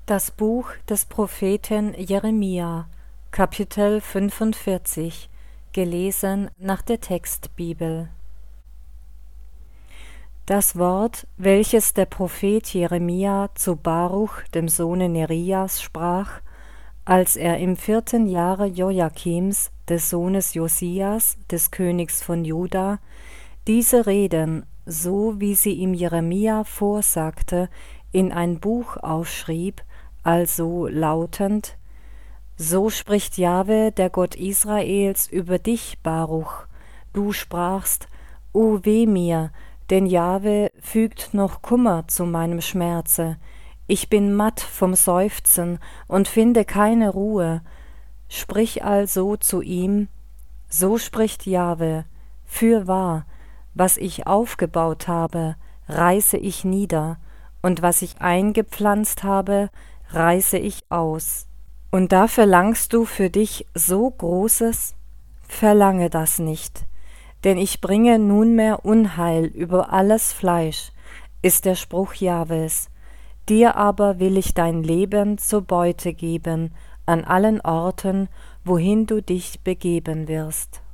Das Buch des Propheten Jeremia, Kapitel 45, gelesen nach der Textbibel. Das Wort, welches der Prophet Jeremia zu Baruch, dem Sohne Nerias, sprach, als er im 4. Jahre Joachims, des Sohnes Josias, des Königs von Juda, diese Reden, so wie sie ihm Jeremia vorsagte, in ein Buch aufschrieb, also lautend: So spricht Jahwe, der Gott Israels, über dich, Baruch. Du sprachst: O weh mir, denn Jahwe fügt noch Kummer zu meinem Schmerze. Ich bin matt vom Seufzen und finde keine Ruhe. Sprich also zu ihm: So spricht Jahwe: Fürwahr, was ich aufgebaut habe, reiße ich nieder, und was ich eingepflanzt habe, reiße ich aus. Und da verlangst du für dich so Großes? Verlange das nicht, denn ich bringe nunmehr Unheil über alles Fleisch, ist der Spruch Jahwes. Dir aber will ich dein Leben zur Beute geben, an allen Orten, wohin du dich begeben wirst.